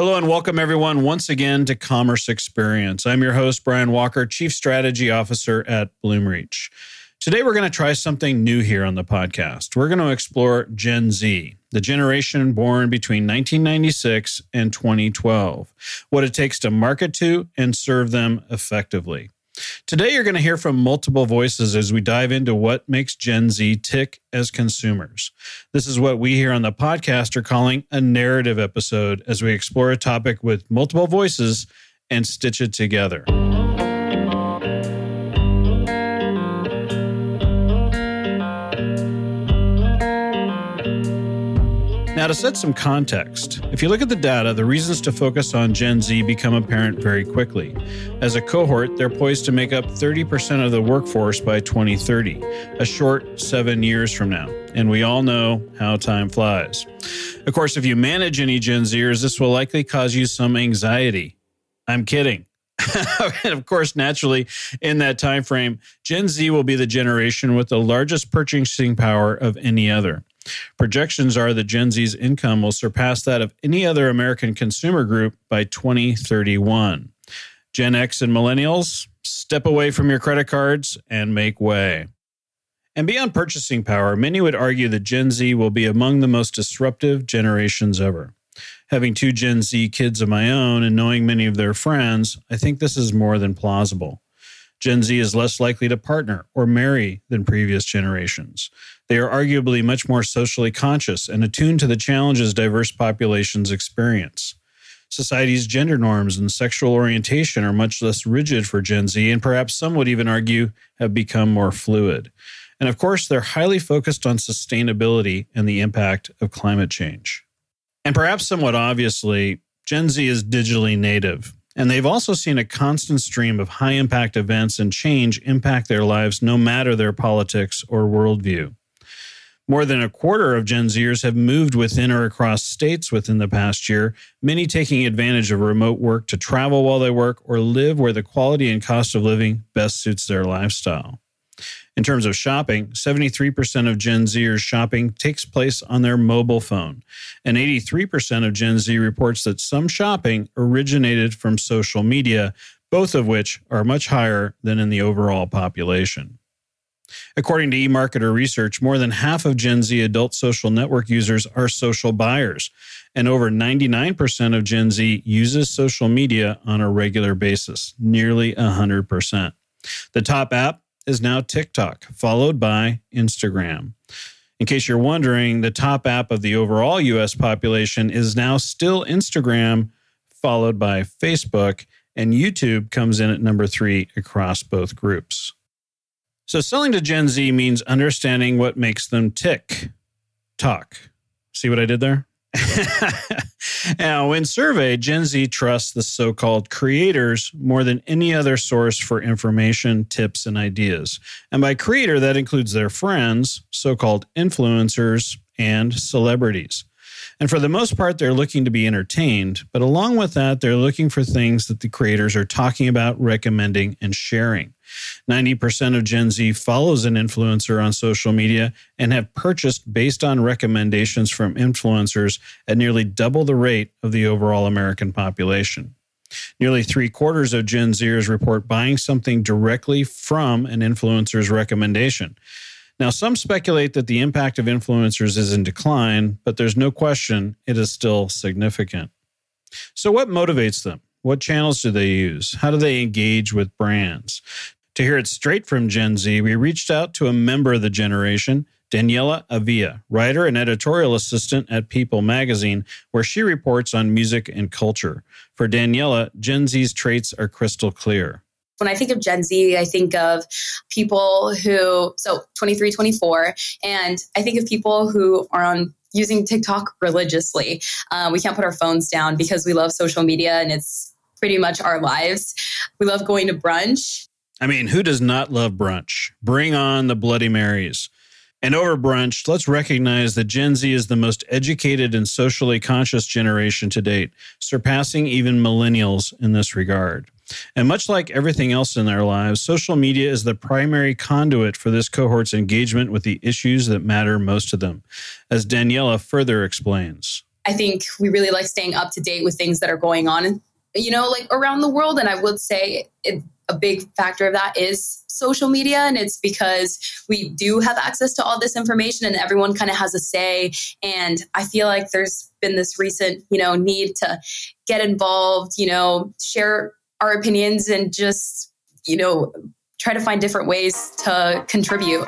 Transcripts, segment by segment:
Hello and welcome everyone once again to Commerce Experience. I'm your host, Brian Walker, Chief Strategy Officer at Bloomreach. Today we're going to try something new here on the podcast. We're going to explore Gen Z, the generation born between 1996 and 2012, what it takes to market to and serve them effectively. Today you're going to hear from multiple voices as we dive into what makes Gen Z tick as consumers. This is what we here on the podcast are calling a narrative episode as we explore a topic with multiple voices and stitch it together. Now, to set some context, if you look at the data, the reasons to focus on Gen Z become apparent very quickly. As a cohort, they're poised to make up 30% of the workforce by 2030, a short 7 years from now. And we all know how time flies. Of course, if you manage any Gen Zers, this will likely cause you some anxiety. I'm kidding. And of course, naturally, in that time frame, Gen Z will be the generation with the largest purchasing power of any other. Projections are that Gen Z's income will surpass that of any other American consumer group by 2031. Gen X and millennials, step away from your credit cards and make way. And beyond purchasing power, many would argue that Gen Z will be among the most disruptive generations ever. Having two Gen Z kids of my own and knowing many of their friends, I think this is more than plausible. Gen Z is less likely to partner or marry than previous generations. They are arguably much more socially conscious and attuned to the challenges diverse populations experience. Society's gender norms and sexual orientation are much less rigid for Gen Z, and perhaps some would even argue have become more fluid. And of course, they're highly focused on sustainability and the impact of climate change. And perhaps somewhat obviously, Gen Z is digitally native. And they've also seen a constant stream of high-impact events and change impact their lives no matter their politics or worldview. More than a quarter of Gen Zers have moved within or across states within the past year, many taking advantage of remote work to travel while they work or live where the quality and cost of living best suits their lifestyle. In terms of shopping, 73% of Gen Zers shopping takes place on their mobile phone, and 83% of Gen Z reports that some shopping originated from social media, both of which are much higher than in the overall population. According to eMarketer research, more than half of Gen Z adult social network users are social buyers, and over 99% of Gen Z uses social media on a regular basis, nearly 100%. The top app is now TikTok, followed by Instagram. In case you're wondering, the top app of the overall U.S. population is now still Instagram, followed by Facebook, and YouTube comes in at number 3 across both groups. So selling to Gen Z means understanding what makes them tick. Talk. See what I did there? Now, when surveyed, Gen Z trusts the so-called creators more than any other source for information, tips, and ideas. And by creator, that includes their friends, so-called influencers, and celebrities. And for the most part, they're looking to be entertained. But along with that, they're looking for things that the creators are talking about, recommending, and sharing. 90% of Gen Z follows an influencer on social media and have purchased based on recommendations from influencers at nearly double the rate of the overall American population. Nearly 3/4 of Gen Zers report buying something directly from an influencer's recommendation. Now, some speculate that the impact of influencers is in decline, but there's no question it is still significant. So what motivates them? What channels do they use? How do they engage with brands? To hear it straight from Gen Z, we reached out to a member of the generation, Daniela Avila, writer and editorial assistant at People magazine, where she reports on music and culture. For Daniela, Gen Z's traits are crystal clear. When I think of Gen Z, I think of people who, 23, 24, and I think of people who are using TikTok religiously. We can't put our phones down because we love social media and it's pretty much our lives. We love going to brunch. I mean, who does not love brunch? Bring on the Bloody Marys. And over brunch, let's recognize that Gen Z is the most educated and socially conscious generation to date, surpassing even millennials in this regard. And much like everything else in their lives, social media is the primary conduit for this cohort's engagement with the issues that matter most to them, as Daniela further explains. I think we really like staying up to date with things that are going on, like around the world. And I would say a big factor of that is social media. And it's because we do have access to all this information and everyone kind of has a say. And I feel like there's been this recent, need to get involved, share our opinions and just, try to find different ways to contribute.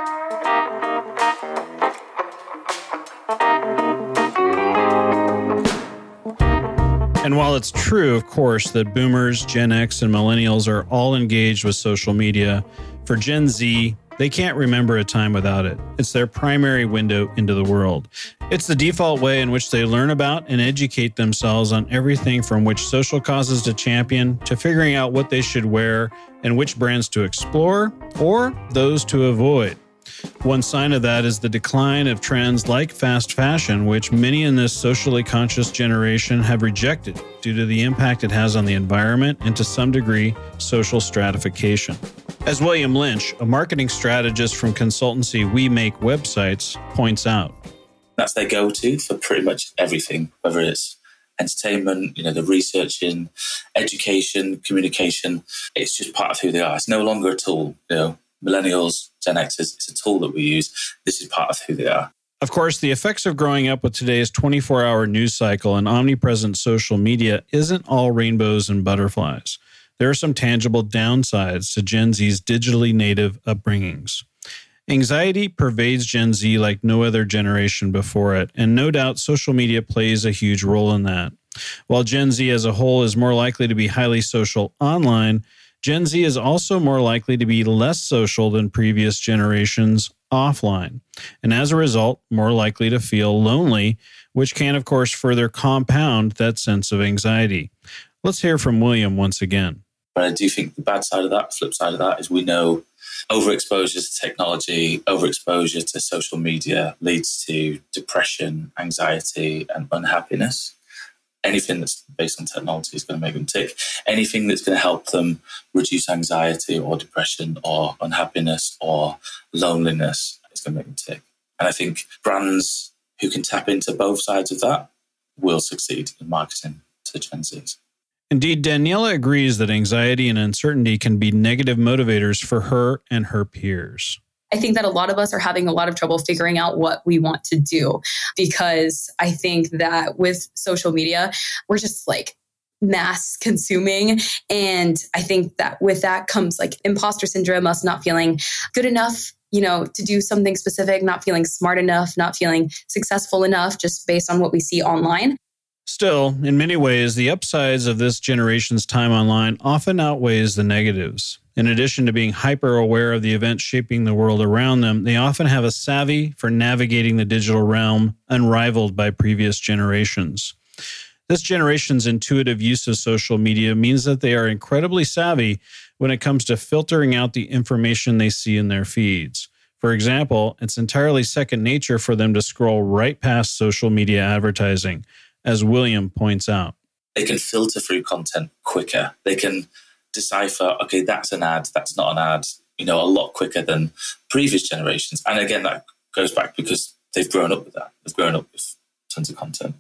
And while it's true, of course, that boomers, Gen X, and millennials are all engaged with social media, for Gen Z, they can't remember a time without it. It's their primary window into the world. It's the default way in which they learn about and educate themselves on everything from which social causes to champion, to figuring out what they should wear and which brands to explore, or those to avoid. One sign of that is the decline of trends like fast fashion, which many in this socially conscious generation have rejected due to the impact it has on the environment and, to some degree, social stratification. As William Lynch, a marketing strategist from consultancy We Make Websites, points out. That's their go-to for pretty much everything, whether it's entertainment, the research in education, communication. It's just part of who they are. It's no longer a tool, Millennials, Gen Xers, it's a tool that we use. This is part of who they are. Of course, the effects of growing up with today's 24-hour news cycle and omnipresent social media isn't all rainbows and butterflies. There are some tangible downsides to Gen Z's digitally native upbringings. Anxiety pervades Gen Z like no other generation before it, and no doubt social media plays a huge role in that. While Gen Z as a whole is more likely to be highly social online, Gen Z is also more likely to be less social than previous generations offline, and as a result, more likely to feel lonely, which can, of course, further compound that sense of anxiety. Let's hear from William once again. But I do think the bad side of that, flip side of that, is we know overexposure to technology, overexposure to social media leads to depression, anxiety, and unhappiness. Anything that's based on technology is going to make them tick. Anything that's going to help them reduce anxiety or depression or unhappiness or loneliness is going to make them tick. And I think brands who can tap into both sides of that will succeed in marketing to Gen Zs. Indeed, Daniela agrees that anxiety and uncertainty can be negative motivators for her and her peers. I think that a lot of us are having a lot of trouble figuring out what we want to do, because I think that with social media, we're just like mass consuming. And I think that with that comes like imposter syndrome, us not feeling good enough, to do something specific, not feeling smart enough, not feeling successful enough, just based on what we see online. Still, in many ways, the upsides of this generation's time online often outweighs the negatives. In addition to being hyper-aware of the events shaping the world around them, they often have a savvy for navigating the digital realm unrivaled by previous generations. This generation's intuitive use of social media means that they are incredibly savvy when it comes to filtering out the information they see in their feeds. For example, it's entirely second nature for them to scroll right past social media advertising, as William points out. They can filter through content quicker. They can decipher, okay, that's an ad, that's not an ad, a lot quicker than previous generations. And again, that goes back because they've grown up with that. They've grown up with tons of content.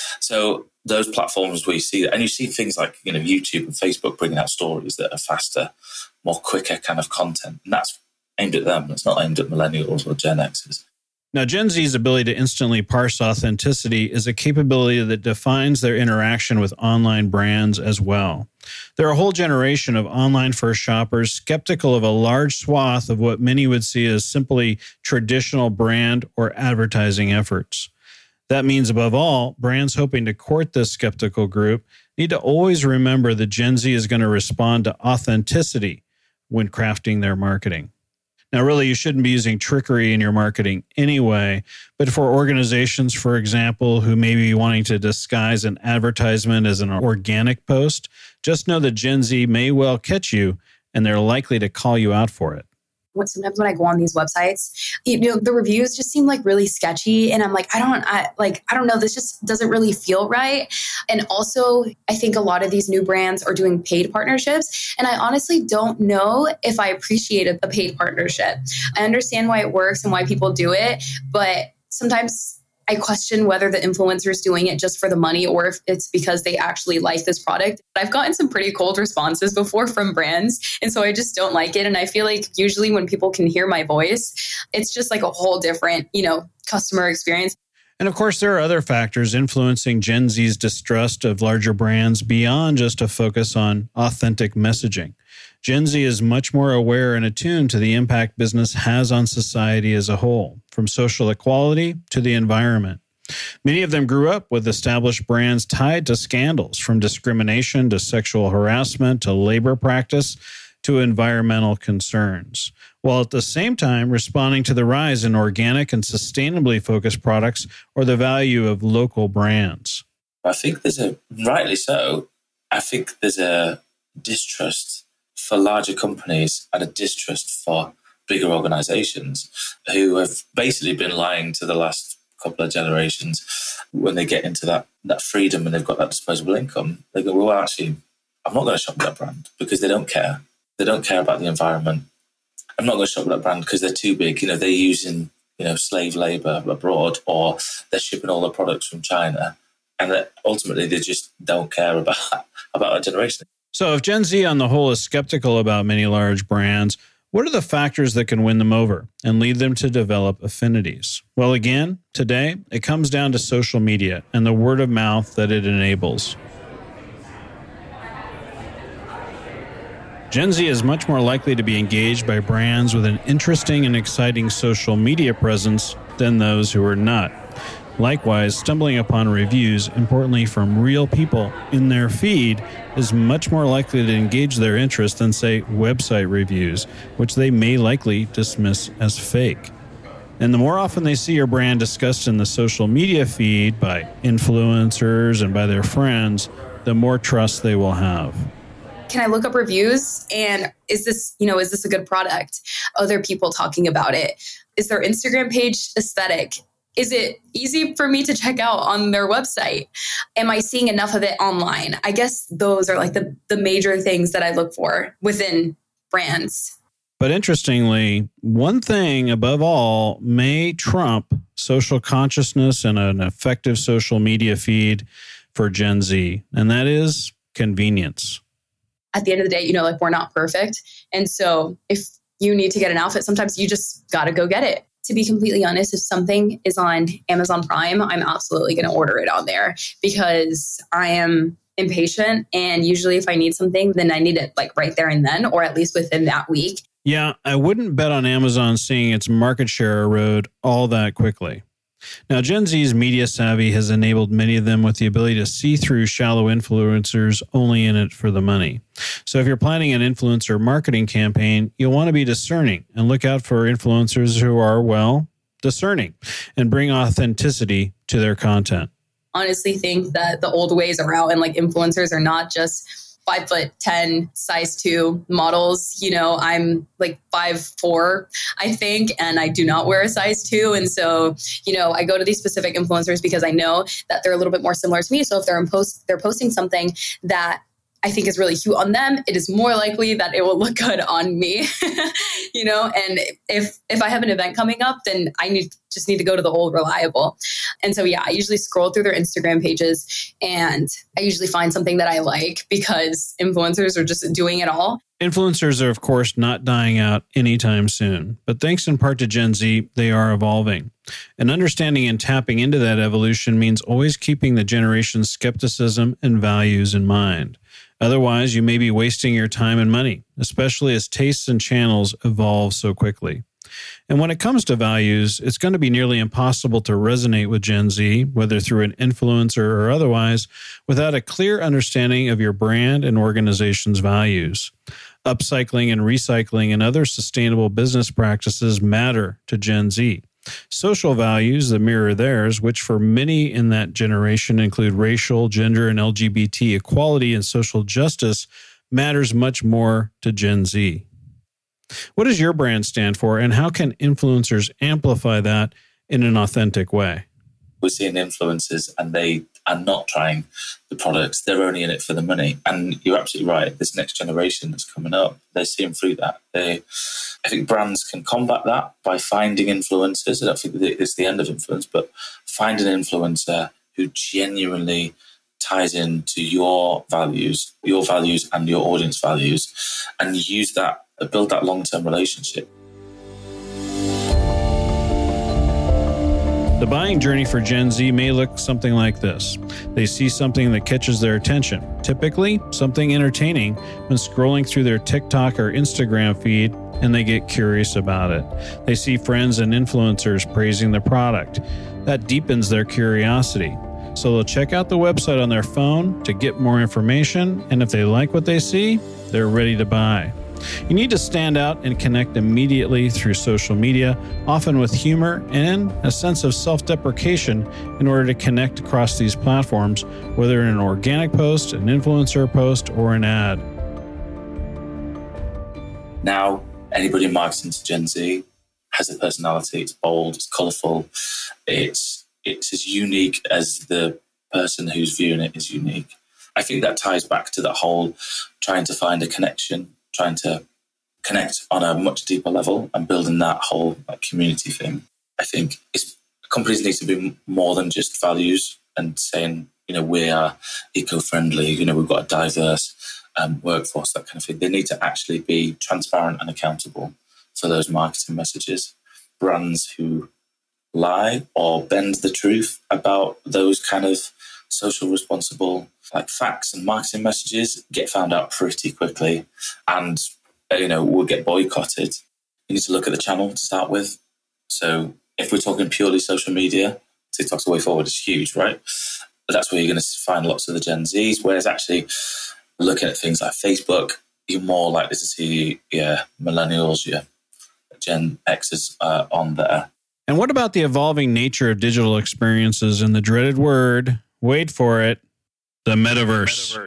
So those platforms where you see that, and you see things like, YouTube and Facebook bringing out stories that are faster, more quicker kind of content. And that's aimed at them. It's not aimed at millennials or Gen Xers. Now, Gen Z's ability to instantly parse authenticity is a capability that defines their interaction with online brands as well. They're a whole generation of online-first shoppers skeptical of a large swath of what many would see as simply traditional brand or advertising efforts. That means, above all, brands hoping to court this skeptical group need to always remember that Gen Z is going to respond to authenticity when crafting their marketing. Now, really, you shouldn't be using trickery in your marketing anyway, but for organizations, for example, who may be wanting to disguise an advertisement as an organic post, just know that Gen Z may well catch you, and they're likely to call you out for it. Sometimes when I go on these websites, the reviews just seem like really sketchy. And I'm like, I don't know, this just doesn't really feel right. And also, I think a lot of these new brands are doing paid partnerships. And I honestly don't know if I appreciate a paid partnership. I understand why it works and why people do it, but sometimes I question whether the influencer is doing it just for the money or if it's because they actually like this product. I've gotten some pretty cold responses before from brands. And so I just don't like it. And I feel like usually when people can hear my voice, it's just like a whole different, customer experience. And of course, there are other factors influencing Gen Z's distrust of larger brands beyond just a focus on authentic messaging. Gen Z is much more aware and attuned to the impact business has on society as a whole, from social equality to the environment. Many of them grew up with established brands tied to scandals, from discrimination to sexual harassment to labor practice to environmental concerns, while at the same time responding to the rise in organic and sustainably focused products or the value of local brands. I think rightly so, I think there's a distrust for larger companies and a distrust for bigger organizations who have basically been lying to the last couple of generations. When they get into that freedom and they've got that disposable income, they go, well, actually, I'm not going to shop that brand because they don't care. They don't care about the environment. I'm not going to shop that brand because they're too big. They're using, slave labor abroad, or they're shipping all the products from China. And that ultimately they just don't care about our generation. So if Gen Z on the whole is skeptical about many large brands, what are the factors that can win them over and lead them to develop affinities? Well, again, today, it comes down to social media and the word of mouth that it enables. Gen Z is much more likely to be engaged by brands with an interesting and exciting social media presence than those who are not. Likewise, stumbling upon reviews, importantly from real people in their feed, is much more likely to engage their interest than, say, website reviews, which they may likely dismiss as fake. And the more often they see your brand discussed in the social media feed by influencers and by their friends, the more trust they will have. Can I look up reviews? And is this a good product? Other people talking about it? Is their Instagram page aesthetic? Is it easy for me to check out on their website? Am I seeing enough of it online? I guess those are like the major things that I look for within brands. But interestingly, one thing above all may trump social consciousness and an effective social media feed for Gen Z, and that is convenience. At the end of the day, we're not perfect. And so if you need to get an outfit, sometimes you just got to go get it. To be completely honest, if something is on Amazon Prime, I'm absolutely going to order it on there because I am impatient. And usually if I need something, then I need it like right there and then, or at least within that week. Yeah, I wouldn't bet on Amazon seeing its market share erode all that quickly. Now, Gen Z's media savvy has enabled many of them with the ability to see through shallow influencers only in it for the money. So if you're planning an influencer marketing campaign, you'll want to be discerning and look out for influencers who are, well, discerning and bring authenticity to their content. Honestly think that the old ways are out and like influencers are not just 5'10", size 2 models. I'm like 5'4", I think, and I do not wear a size 2. And so, I go to these specific influencers because I know that they're a little bit more similar to me. So if they're posting something that I think is really cute on them, it is more likely that it will look good on me, and if I have an event coming up, then I just need to go to the old reliable. And so, I usually scroll through their Instagram pages and I usually find something that I like because influencers are just doing it all. Influencers are, of course, not dying out anytime soon, but thanks in part to Gen Z, they are evolving. And understanding and tapping into that evolution means always keeping the generation's skepticism and values in mind. Otherwise, you may be wasting your time and money, especially as tastes and channels evolve so quickly. And when it comes to values, it's going to be nearly impossible to resonate with Gen Z, whether through an influencer or otherwise, without a clear understanding of your brand and organization's values. Upcycling and recycling and other sustainable business practices matter to Gen Z. Social values that mirror theirs, which for many in that generation include racial, gender, and LGBT equality and social justice, matters much more to Gen Z. What does your brand stand for, and how can influencers amplify that in an authentic way? We're seeing influencers and they and not trying the products. They're only in it for the money. And you're absolutely right. This next generation that's coming up, they're seeing through that. I think brands can combat that by finding influencers. I don't think it's the end of influence, but find an influencer who genuinely ties into your values and your audience values, and use that, build that long-term relationship. The buying journey for Gen Z may look something like this. They see something that catches their attention, typically something entertaining, when scrolling through their TikTok or Instagram feed, and they get curious about it. They see friends and influencers praising the product. That deepens their curiosity. So they'll check out the website on their phone to get more information, and if they like what they see, they're ready to buy. You need to stand out and connect immediately through social media, often with humor and a sense of self-deprecation, in order to connect across these platforms, whether in an organic post, an influencer post, or an ad. Now, anybody marketing to Gen Z has a personality. It's bold, it's colourful, it's as unique as the person who's viewing it is unique. I think that ties back to that whole trying to find a connection, trying to connect on a much deeper level and building that whole community thing. I think companies need to be more than just values and saying, we are eco-friendly, we've got a diverse workforce, that kind of thing. They need to actually be transparent and accountable for those marketing messages. Brands who lie or bend the truth about those kind of social responsible facts and marketing messages get found out pretty quickly, and will get boycotted. You need to look at the channel to start with. So if we're talking purely social media, TikTok's the way forward. Is huge, right? But that's where you're going to find lots of the Gen Zs. Whereas actually looking at things like Facebook, you're more likely to see millennials, Gen X's on there. And what about the evolving nature of digital experiences and the dreaded word, wait for it, the metaverse?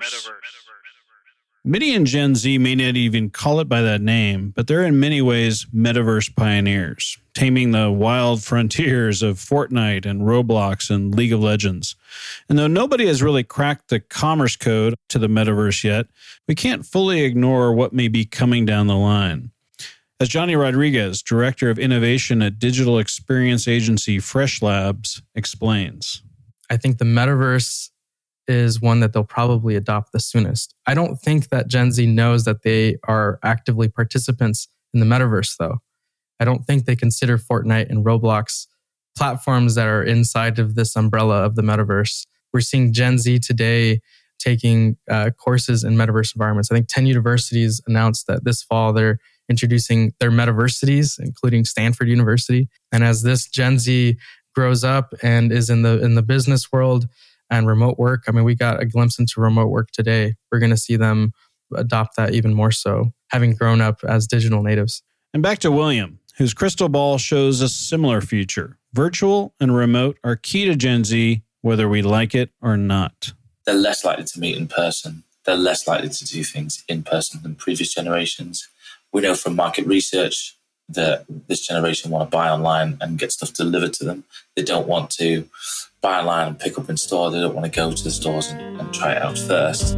Many in Gen Z may not even call it by that name, but they're in many ways metaverse pioneers, taming the wild frontiers of Fortnite and Roblox and League of Legends. And though nobody has really cracked the commerce code to the metaverse yet, we can't fully ignore what may be coming down the line. As Johnny Rodriguez, Director of Innovation at digital experience agency Fresh Labs, explains. I think the metaverse is one that they'll probably adopt the soonest. I don't think that Gen Z knows that they are actively participants in the metaverse, though. I don't think they consider Fortnite and Roblox platforms that are inside of this umbrella of the metaverse. We're seeing Gen Z today taking courses in metaverse environments. I think 10 universities announced that this fall they're introducing their metaversities, including Stanford University. And as this Gen Z grows up and is in the business world and remote work, we got a glimpse into remote work today. We're going to see them adopt that even more so, having grown up as digital natives. And back to William, whose crystal ball shows a similar future. Virtual and remote are key to Gen Z, whether we like it or not. They're less likely to meet in person. They're less likely to do things in person than previous generations. We know from market research that this generation want to buy online and get stuff delivered to them. They don't want to buy online and pick up in store. They don't want to go to the stores and try it out first.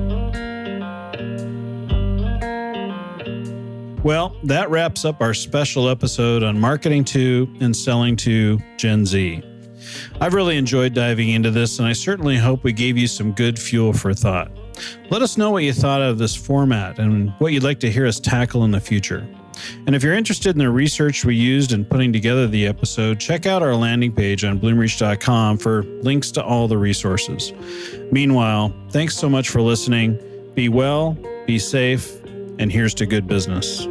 Well, that wraps up our special episode on marketing to and selling to Gen Z. I've really enjoyed diving into this, and I certainly hope we gave you some good fuel for thought. Let us know what you thought of this format and what you'd like to hear us tackle in the future. And if you're interested in the research we used in putting together the episode, check out our landing page on bloomreach.com for links to all the resources. Meanwhile, thanks so much for listening. Be well, be safe, and here's to good business.